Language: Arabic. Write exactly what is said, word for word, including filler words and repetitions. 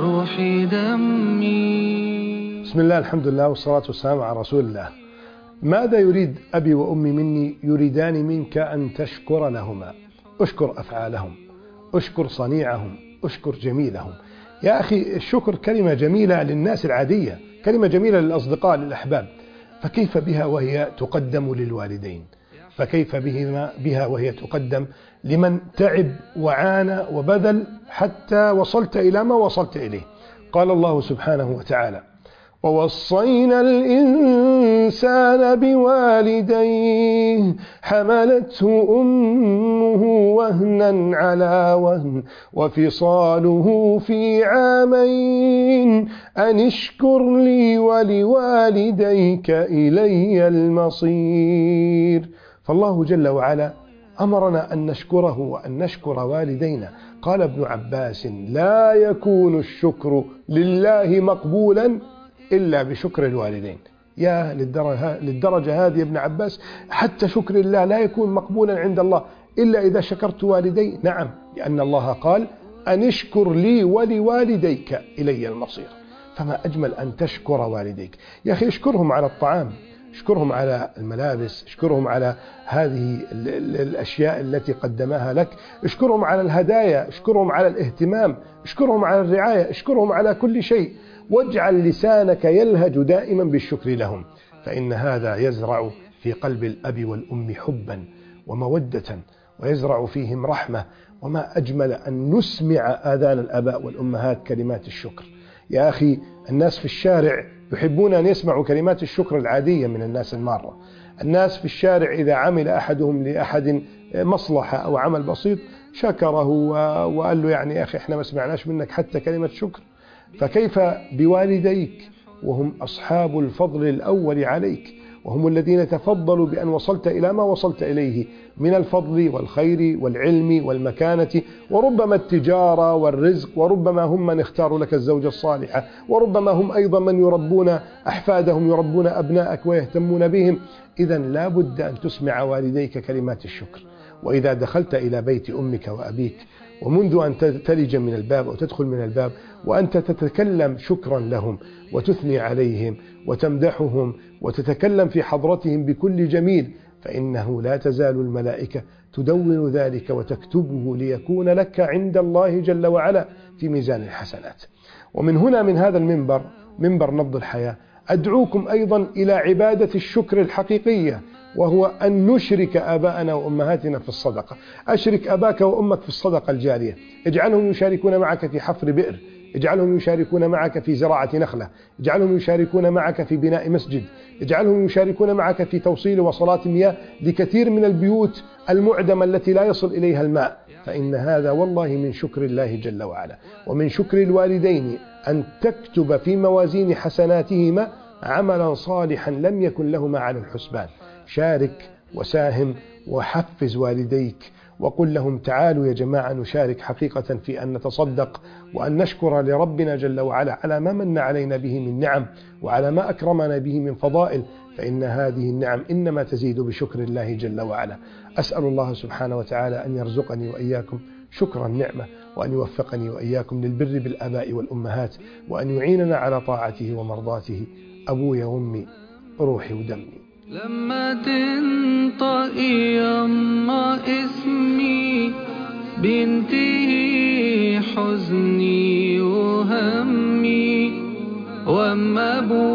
روحي دمي. بسم الله، الحمد لله، والصلاة والسلام على رسول الله. ماذا يريد أبي وأمي مني؟ يريدان منك أن تشكر لهما. أشكر أفعالهم، أشكر صنيعهم، أشكر جميلهم. يا أخي، الشكر كلمة جميلة للناس العادية، كلمة جميلة للأصدقاء للأحباب، فكيف بها وهي تقدم للوالدين؟ فكيف بهما بها وهي تقدم لمن تعب وعانى وبذل حتى وصلت إلى ما وصلت إليه؟ قال الله سبحانه وتعالى: ووصينا الإنسان بوالديه حملته أمه وهنا على وهن وفصاله في عامين أن اشكر لي ولوالديك إلي المصير. فالله جل وعلا أمرنا أن نشكره وأن نشكر والدينا. قال ابن عباس: لا يكون الشكر لله مقبولا إلا بشكر الوالدين. يا للدرجة, للدرجة هذه يا ابن عباس، حتى شكر الله لا يكون مقبولا عند الله إلا إذا شكرت والدي. نعم، لأن الله قال: أن اشكر لي ولوالديك إلي المصير. فما أجمل أن تشكر والديك. يا أخي، اشكرهم على الطعام، اشكرهم على الملابس، اشكرهم على هذه الأشياء التي قدمها لك، اشكرهم على الهدايا، اشكرهم على الاهتمام، اشكرهم على الرعاية، اشكرهم على كل شيء. واجعل لسانك يلهج دائما بالشكر لهم، فإن هذا يزرع في قلب الأب والأم حبا ومودة، ويزرع فيهم رحمة. وما أجمل أن نسمع آذان الآباء والأمهات كلمات الشكر. يا أخي، الناس في الشارع يحبون أن يسمعوا كلمات الشكر العادية من الناس المارة. الناس في الشارع إذا عمل أحدهم لأحد مصلحة أو عمل بسيط شكره وقال له: يعني يا أخي، إحنا ما سمعناش منك حتى كلمة شكر. فكيف بوالديك وهم أصحاب الفضل الأول عليك، وهم الذين تفضلوا بأن وصلت إلى ما وصلت إليه من الفضل والخير والعلم والمكانة، وربما التجارة والرزق، وربما هم من اختاروا لك الزوجة الصالحة، وربما هم أيضا من يربون أحفادهم، يربون أبنائك ويهتمون بهم. إذا لا بد أن تسمع والديك كلمات الشكر. وإذا دخلت إلى بيت أمك وأبيك، ومنذ أن تلج من الباب أو تدخل من الباب وأنت تتكلم شكرا لهم وتثني عليهم وتمدحهم وتتكلم في حضرتهم بكل جميل، فإنه لا تزال الملائكة تدون ذلك وتكتبه ليكون لك عند الله جل وعلا في ميزان الحسنات. ومن هنا، من هذا المنبر، منبر نبض الحياة، أدعوكم أيضا إلى عبادة الشكر الحقيقية، وهو أن نشرك آباءنا وأمهاتنا في الصدقة. أشرك أباك وأمك في الصدقة الجارية، اجعلهم يشاركون معك في حفر بئر، اجعلهم يشاركون معك في زراعة نخلة، اجعلهم يشاركون معك في بناء مسجد، اجعلهم يشاركون معك في توصيل وصلات مياه لكثير من البيوت المعدمة التي لا يصل إليها الماء. فإن هذا والله من شكر الله جل وعلا، ومن شكر الوالدين أن تكتب في موازين حسناتهما عملا صالحا لم يكن لهما على الحسبان. شارك وساهم وحفز والديك، وقل لهم: تعالوا يا جماعة نشارك حقيقة في أن نتصدق وأن نشكر لربنا جل وعلا على ما من علينا به من نعم، وعلى ما أكرمنا به من فضائل، فإن هذه النعم إنما تزيد بشكر الله جل وعلا. أسأل الله سبحانه وتعالى أن يرزقني وإياكم شكر النعمة، وأن يوفقني وإياكم للبر بالآباء والأمهات، وأن يعيننا على طاعته ومرضاته. أبويا وأمي، روحي ودمي. لما تنطقي يما اسمي بينتهي حزني وهمي، واما ابو